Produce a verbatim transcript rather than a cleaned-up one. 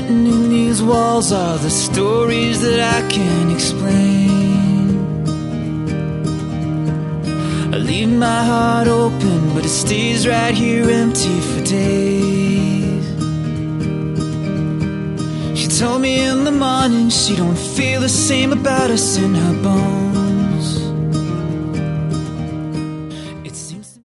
Written in these walls are the stories that I can't explain. I leave my heart open, but it stays right here empty for days. She told me in the morning she don't feel the same about us in her bones.